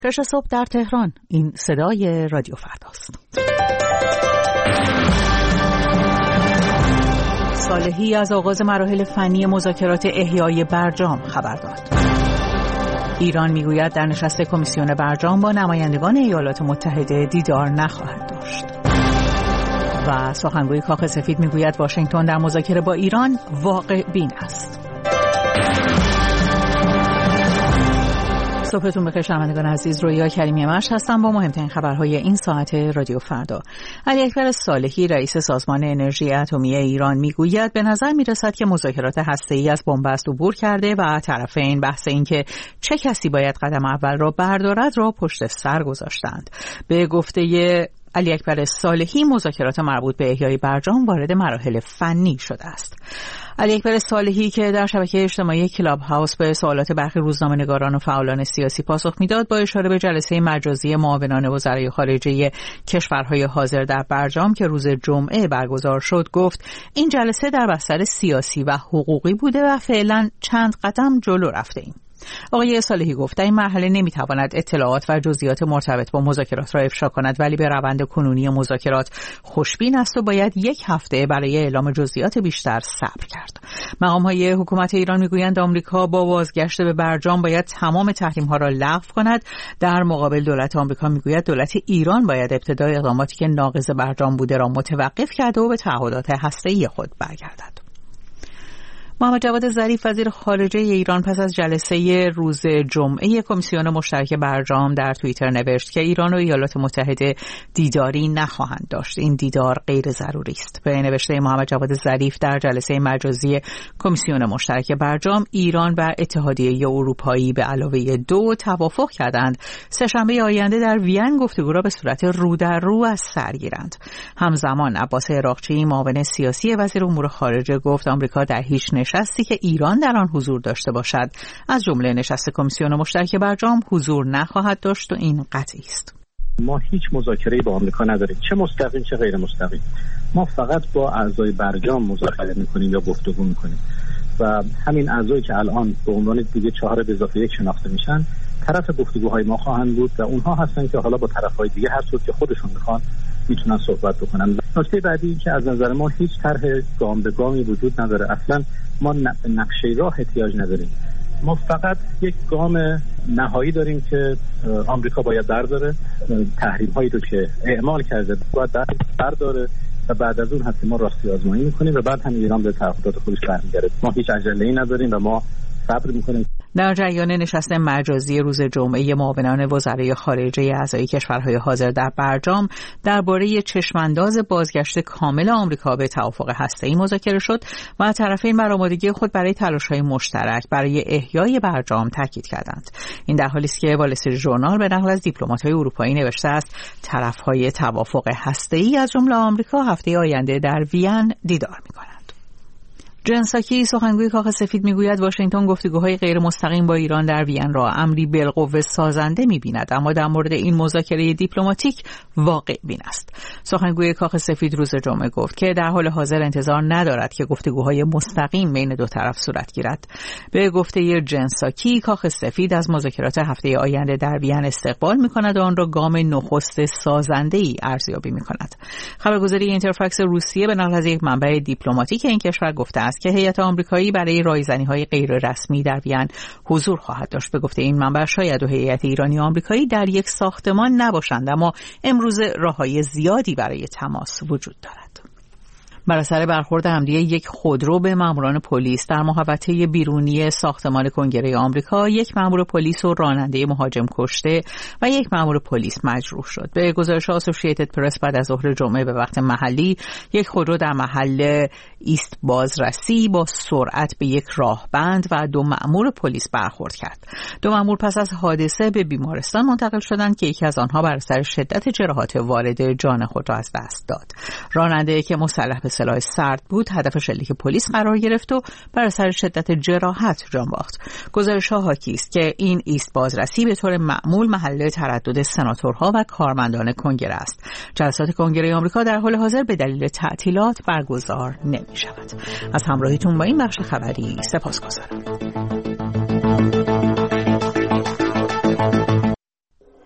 6 صبح در تهران. این صدای رادیو فرداست. صالحی از آغاز مراحل فنی مذاکرات احیای برجام خبر داد. ایران میگوید در نشست کمیسیون برجام با نمایندگان ایالات متحده دیدار نخواهد داشت. و سخنگوی کاخ سفید میگوید واشنگتن در مذاکره با ایران واقع بین است. صبحتون بخیر شنوندگان عزیز، رویا کریمی مشت هستم با مهمترین خبرهای این ساعت رادیو فردا. علی اکبر صالحی رئیس سازمان انرژی اتمی ایران میگوید به نظر میرسد که مذاکرات هسته‌ای از بنبست عبور کرده و طرفین بحث این که چه کسی باید قدم اول را بردارد را پشت سر گذاشتند. به گفته علی اکبر صالحی مذاکرات مربوط به احیای برجام وارد مراحل فنی شده است. علی اکبر صالحی که در شبکه اجتماعی کلاب هاوس به سوالات برخی روزنامه‌نگاران و فعالان سیاسی پاسخ میداد، با اشاره به جلسه مجازی معاونان وزرای خارجه کشورهای حاضر در برجام که روز جمعه برگزار شد، گفت این جلسه در بستر سیاسی و حقوقی بوده و فعلا چند قدم جلو رفته ایم. آقای صالحی گفت در این مرحله نمیتواند اطلاعات و جزئیات مرتبط با مذاکرات را افشا کند، ولی به روند کنونی مذاکرات خوشبین است و باید 1 هفته برای اعلام جزئیات بیشتر صبر کرد. مقام‌های حکومت ایران میگویند آمریکا با بازگشت به برجام باید تمام تحریم‌ها را لغو کند. در مقابل دولت آمریکا میگوید دولت ایران باید ابتدای اقداماتی که ناقض برجام بوده را متوقف کرده و به تعهدات هسته‌ای خود برگردد. محمد جواد ظریف وزیر خارجه ایران پس از جلسه روز جمعه کمیسیون مشترک برجام در توییتر نوشت که ایران و ایالات متحده دیداری نخواهند داشت. این دیدار غیر ضروری است. به نوشته محمد جواد ظریف در جلسه مجازی کمیسیون مشترک برجام، ایران و اتحادیه اروپایی به علاوه 2 توافق کردند سه‌شنبه آینده در وین گفتگو را به صورت رو در رو از سر گیرند. همزمان عباس عراقچی معاون سیاسی وزیر امور خارجه گفت آمریکا در هیچ نشستی که ایران در آن حضور داشته باشد از جمله نشست کمیسیون مشترک برجام حضور نخواهد داشت و این قطعی است. ما هیچ مذاکره‌ای با آمریکا نداریم، چه مستقیم چه غیر مستقیم. ما فقط با اعضای برجام مذاکره می‌کنیم یا گفتگو می‌کنیم و همین اعضایی که الان به عنوان دیگه 4 به اضافه 1 شناخته میشن طرف گفتگوهای ما خواهند بود و اونها هستن که حالا با طرف‌های دیگه هر طور که خودشون می‌خوان میتونن صحبت بکنن. نکته بعدی که از نظر ما هیچ طرح گام به گامی وجود نداره. اصلا ما نقشه راه احتیاج نداریم. ما فقط یک گام نهایی داریم که آمریکا باید برداره، تحریم هایی رو که اعمال کرده باید برداره و بعد از اون هستی ما راستی آزمایی میکنیم و بعد هم ایران به تعهدات خودش برمیگرده. ما هیچ عجله‌ای نداریم و ما صبر میکنیم. در جریان نشست مجازی روز جمعه معاونان وزرای خارجه اعضای کشورهای حاضر در برجام درباره چشمانداز بازگشت کامل آمریکا به توافق هسته‌ای مذاکره شد و طرفین بر آمادگی خود برای تلاش‌های مشترک برای احیای برجام تاکید کردند. این در حالی است که وال استریت ژورنال به نقل از دیپلمات‌های اروپایی نوشته است طرف‌های توافق هسته‌ای از جمله آمریکا هفته آینده در وین دیدار می‌کنند. جن ساکی سخنگوی کاخ سفید میگوید واشنگتن گفتگوهای غیر مستقیم با ایران در وین را امری بالقوه سازنده می‌بیند، اما در مورد این مذاکره دیپلماتیک واقع بین است. سخنگوی کاخ سفید روز جمعه گفت که در حال حاضر انتظار ندارد که گفتگوهای مستقیم بین 2 طرف صورت گیرد. به گفته جن ساکی کاخ سفید از مذاکرات هفته آینده در وین استقبال می‌کند و آن را گام نخست سازنده‌ای ارزیابی می‌کند. خبرگزاری اینترفاکس روسیه به نقل از یک منبع دیپلماتیک این کشور گفته که هیئت آمریکایی برای رایزنی‌های غیر رسمی در وین حضور خواهد داشت. به گفته این منبع شاید هیئت ایرانی و آمریکایی در یک ساختمان نباشند، اما امروز راه‌های زیادی برای تماس وجود دارد. بر اثر برخورد عمدی یک خودرو به ماموران پلیس در محوطه بیرونی ساختمان کنگره آمریکا، یک مأمور پلیس و راننده مهاجم کشته و یک مأمور پلیس مجروح شد. به گزارش اسوسییتد پرس بعد از ظهر جمعه به وقت محلی، یک خودرو در محل ایست بازرسی با سرعت به یک راهبند و 2 مأمور پلیس برخورد کرد. 2 مأمور پس از حادثه به بیمارستان منتقل شدند که یکی از آنها بر اثر شدت جراحات وارد جان خود را از دست داد. راننده که مسلح به سلاح سرد بود هدف شلیک پلیس قرار گرفت و بر اثر شدت جراحت جان باخت. گزارش‌ها حاکی است که این ایست بازرسی به طور معمول محل تردد سناتورها و کارمندان کنگره است. جلسات کنگره آمریکا در حال حاضر به دلیل تعطیلات برگزار نمی‌شود. از همراهیتون با این بخش خبری سپاسگزارم.